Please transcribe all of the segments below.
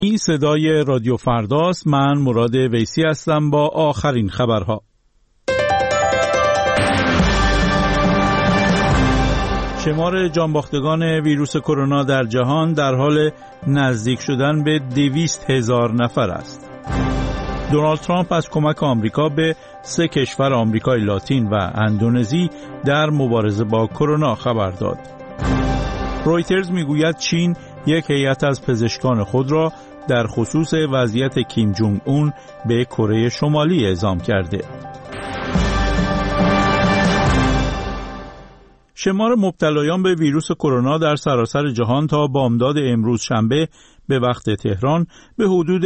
این صدای رادیو فرداست. من مراد ویسی هستم با آخرین خبرها. شمار جانباختگان ویروس کرونا در جهان در حال نزدیک شدن به 200,000 نفر است. دونالد ترامپ از کمک آمریکا به 3 کشور آمریکای لاتین و اندونزی در مبارزه با کرونا خبر داد. رویترز میگوید چین یک هیئت از پزشکان خود را در خصوص وضعیت کیم جونگ اون به کره شمالی اعزام کرده. شمار مبتلایان به ویروس کرونا در سراسر جهان تا بامداد امروز شنبه به وقت تهران به حدود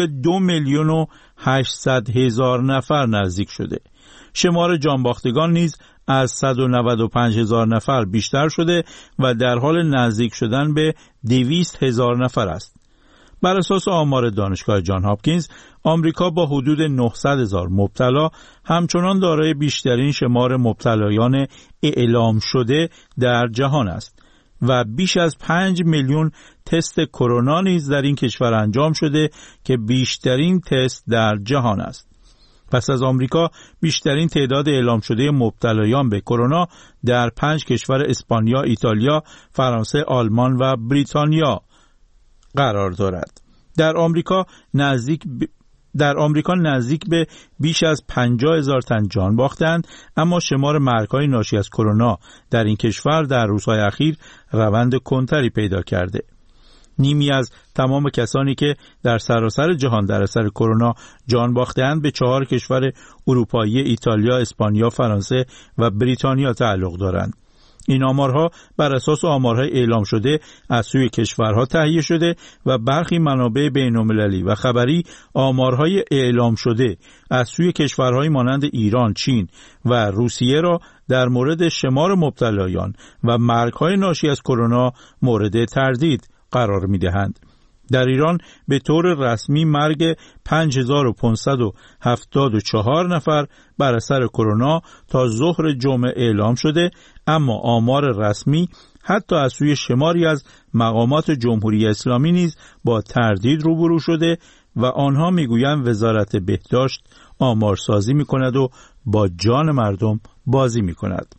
2,800,000 نفر نزدیک شده. شمار جانباختگان نیز از 195,000 نفر بیشتر شده و در حال نزدیک شدن به 200,000 نفر است. بر اساس آمار دانشگاه جان هاپکینز، آمریکا با حدود 900,000 مبتلا همچنان دارای بیشترین شمار مبتلایان اعلام شده در جهان است و بیش از 5 میلیون تست کرونا نیز در این کشور انجام شده که بیشترین تست در جهان است. پس از آمریکا بیشترین تعداد اعلام شده مبتلایان به کرونا در 5 کشور اسپانیا، ایتالیا، فرانسه، آلمان و بریتانیا قرار دارد. در آمریکا نزدیک به بیش از 50,000 تن جان باختند، اما شمار مرگ‌های ناشی از کرونا در این کشور در روزهای اخیر روند کنتری پیدا کرده. نیمی از تمام کسانی که در سراسر جهان در اثر کرونا جان باختند به 4 کشور اروپایی، ایتالیا، اسپانیا، فرانسه و بریتانیا تعلق دارند. این آمارها بر اساس آمارهای اعلام شده از سوی کشورها تهیه شده و برخی منابع بین‌المللی و خبری آمارهای اعلام شده از سوی کشورهای مانند ایران، چین و روسیه را در مورد شمار مبتلایان و مرگ‌های ناشی از کرونا مورد تردید قرار می‌دهند. در ایران به طور رسمی مرگ 5,574 نفر بر اثر کرونا تا ظهر جمعه اعلام شده، اما آمار رسمی حتی از سوی شماری از مقامات جمهوری اسلامی نیز با تردید روبرو شده و آنها میگویند وزارت بهداشت آمارسازی می‌کند و با جان مردم بازی می‌کند.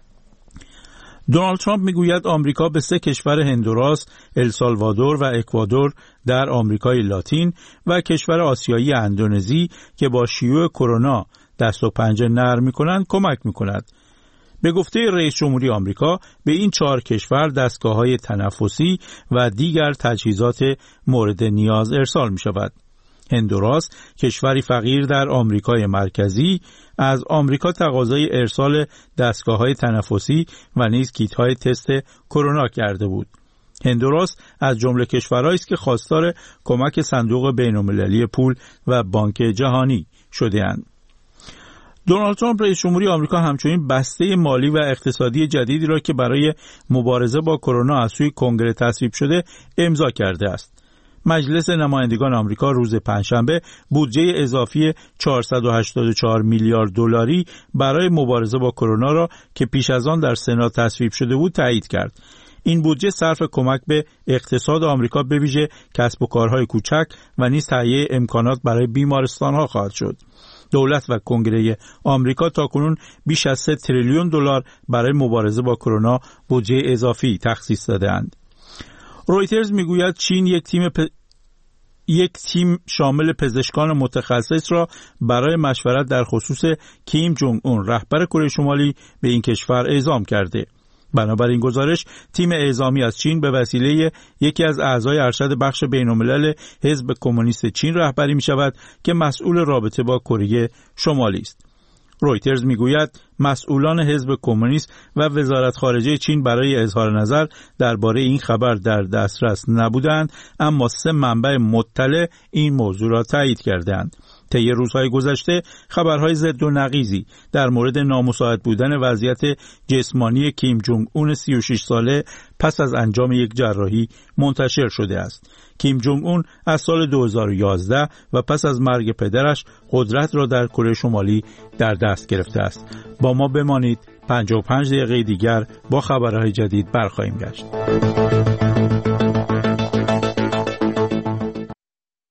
دونالد ترامپ میگوید آمریکا به 3 کشور هندوراس، السالوادور و اکوادور در آمریکای لاتین و کشور آسیایی اندونزی که با شیوع کرونا دست و پنجه نرم می‌کنند کمک می‌کند. به گفته رئیس جمهوری آمریکا به این 4 کشور دستگاه‌های تنفسی و دیگر تجهیزات مورد نیاز ارسال می‌شود. هندوراس، کشوری فقیر در آمریکای مرکزی، از آمریکا تقاضای ارسال دستگاه‌های تنفسی و نیز کیت‌های تست کرونا کرده بود. هندوراس از جمله کشورهایی است که خواستار کمک صندوق بین‌المللی پول و بانک جهانی شده‌اند. دونالد ترامپ رئیس جمهوری آمریکا همچنین بسته مالی و اقتصادی جدیدی را که برای مبارزه با کرونا از سوی کنگره تصویب شده امضا کرده است. مجلس نمایندگان آمریکا روز پنجشنبه بودجه اضافی 484 میلیارد دلاری برای مبارزه با کرونا را که پیش از آن در سنا تصویب شده بود تایید کرد. این بودجه صرف کمک به اقتصاد آمریکا به ویژه کسب و کارهای کوچک و نیز تهیه امکانات برای بیمارستان‌ها خواهد شد. دولت و کنگره آمریکا تاکنون بیش از 3 تریلیون دلار برای مبارزه با کرونا بودجه اضافی تخصیص داده‌اند. رویترز میگوید چین یک تیم شامل پزشکان متخصص را برای مشورت در خصوص کیم جونگ اون رهبر کره شمالی به این کشور اعزام کرده. بنابراین گزارش تیم اعزامی از چین به وسیله یکی از اعضای ارشد بخش بین‌الملل حزب کمونیست چین رهبری می شود که مسئول رابطه با کره شمالی است. رویترز میگوید مسئولان حزب کمونیست و وزارت خارجه چین برای اظهار نظر درباره این خبر در دسترس نبودند، اما 3 منبع مطلع این موضوع را تایید کردند. طی روزهای گذشته خبرهای ضد و نقیضی در مورد نامساعد بودن وضعیت جسمانی کیم جونگ اون 36 ساله پس از انجام یک جراحی منتشر شده است. کیم جونگ اون از سال 2011 و پس از مرگ پدرش قدرت را در کره شمالی در دست گرفته است. با ما بمانید، 55 دقیقه دیگر با خبرهای جدید برخواهیم گشت.